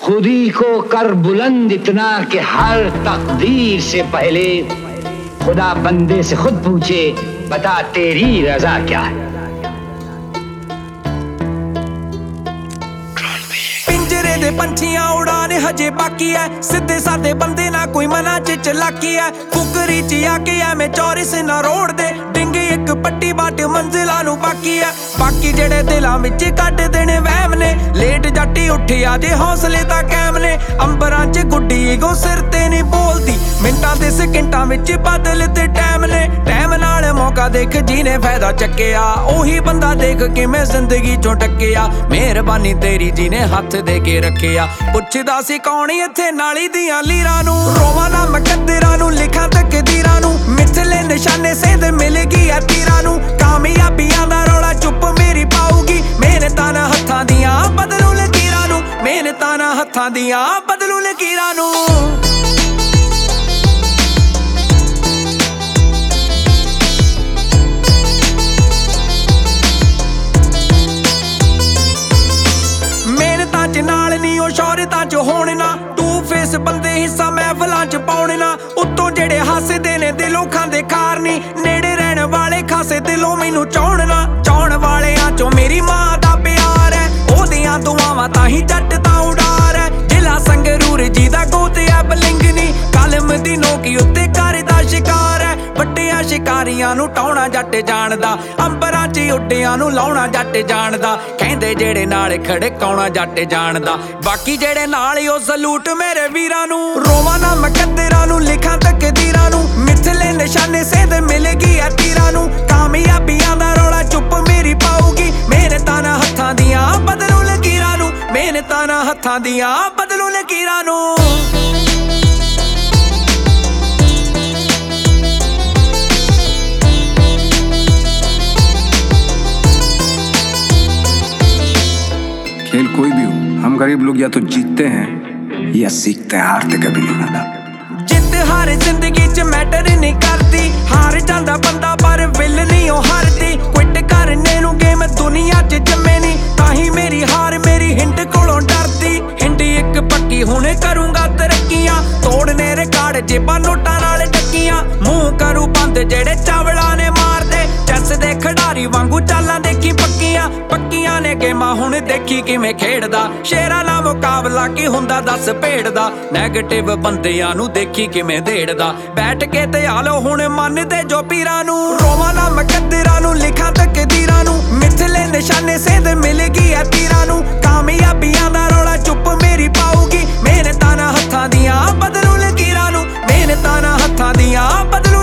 खुद ही को कर बुलंद इतना कि हर तकदीर से पहले खुदा बंदे से खुद पूछे, बता तेरी रजा क्या है। पिंजरे दे पंछियां उड़ाने हजे बाकी है, सीधे साधे बंदे ना कोई मना च चलाकी है। फुकरी च आके मैं चौरिस ना रोड दे डिंगे एक पट्टी बाट मंजिला नू बाकी है। बाकी जेड़े दिलां विच कट देने वहम ने, लेट जाटी उठिया जे हौसले ता कैम ने। अंबरां च गुड्डी गो सिर ते नहीं बोलदी, मिंटां ते सेकंटां विच बदलदे टाइम ने। टाइम नाल मौका देख जीने फायदा चक्किया, ओही बंदा देख किवें जिंदगी चों टक्किया। मेहरबानी तेरी जी ने हथ दे के रखिया, पुछदा सी कौन इत्थे नाली दियां लीरां नू। रोवां ना मुकद्दरां नू, लिखां तकदीरां नू, मिथले निशाने सेंध मिल गई है तीरां नू। कामयाबियां दा रौला चुप मेरी पाऊगी, मेहनतां ना हत्थां दियां बदलू लकीरां नू। मेहनतां ना हत्थां दियां बदलू लकीरां नू। नाल नहीं ओ शौहरतां च होने ना, टू फेस बंदे हिस्सा महफलां च पाउणे ना। उत्तों जेड़े हसदे ने दिलों खांदे खार नी, नेड़े रहण वाले खासे दिलों मैनू चाहण ना। चाहण वालेआं चों मेरी मां दा प्यार है, ओदियां दुआवां ताहीं जट तां उडार है। जिला संगरूर जी दा गोत है बलिंगनी, कलम दी नोकी उत्ते करदा शिकार है। ਵੱਡਿਆਂ ਸ਼ਿਕਾਰੀਆਂ ਨੂੰ ਟਾਉਣਾ ਜੱਟ ਜਾਣਦਾ, ਅੰਬਰਾਂ 'ਚ ਉੱਡਿਆਂ ਨੂੰ ਲਾਉਣਾ ਜੱਟ ਜਾਣਦਾ। ਕਹਿੰਦੇ ਜਿਹੜੇ ਨਾਲ ਖੜਕਾਉਣਾ ਜੱਟ ਜਾਣਦਾ, ਬਾਕੀ ਜਿਹੜੇ ਨਾਲ ਉਹ ਸਲੂਟ ਮੇਰੇ ਵੀਰਾਂ ਨੂੰ। ਰੋਵਾਂ ਨਾ ਮੁਕੱਦਰਾਂ ਨੂੰ, ਲਿਖਾਂ ਤਕਦੀਰਾਂ ਨੂੰ, ਮਿਥਲੇ ਨਿਸ਼ਾਨੇ ਸੇਧ ਮਿਲ ਗਈ ਐ ਤੀਰਾਂ ਨੂੰ। ਕਾਮਯਾਬੀਆਂ ਦਾ ਰੌਲਾ ਚੁੱਪ ਮੇਰੀ ਪਾਊਗੀ, ਮਿਹਨਤਾਂ ਨਾ ਹੱਥਾਂ ਦੀਆਂ ਬਦਲੂ ਲਕੀਰਾਂ ਨੂੰ। ਮਿਹਨਤਾਂ ਨਾ ਹੱਥਾਂ ਦੀਆਂ ਬਦਲੂ ਲਕੀਰਾਂ ਨੂੰ। खेल कोई भी हो, हम गरीब लोग या तो जीतते हैं या सीखते हैं, हारते कभी नहीं आना। जित हार जिंदगी च मैटर नहीं करती, हार जांदा बंदा पर विल नहीं ओ हारदी। क्विट करने नू गेम दुनिया च जम्मे नहीं, ताही मेरी हार मेरी हिंड कोलों डरदी। हिंड एक पक्की हुणे करूंगा तरक्कियां, तोड़ने रिकार्ड जेबां नोटां नाल टक्कियां। मुंह करू बंद जेड़े चावला ने मार दे, चैस दे खिडारी वांगू चालां देखी पक्कियां। पक्कियां ने गेमां हुण देखी किवें खेडदा, शेरां नाल मुकाबला की हुंदा दस भेड़ दा। नैगेटिव बंदियां नू देखी किवें देड़दा, बैठ के ते आलो हुण मन दे जो पीरां नू। रोवां ना मुकद्दरां नू, लिखां तकदीरां नू, मिथले निशाने सेंध मिल गई है तीरां नू। कामयाबियां दा रौला चुप मेरी पाऊगी, मेहनतां ना हत्थां दियां बदलू लकीरां नू। मेहनतां ना हत्थां दियां बदलू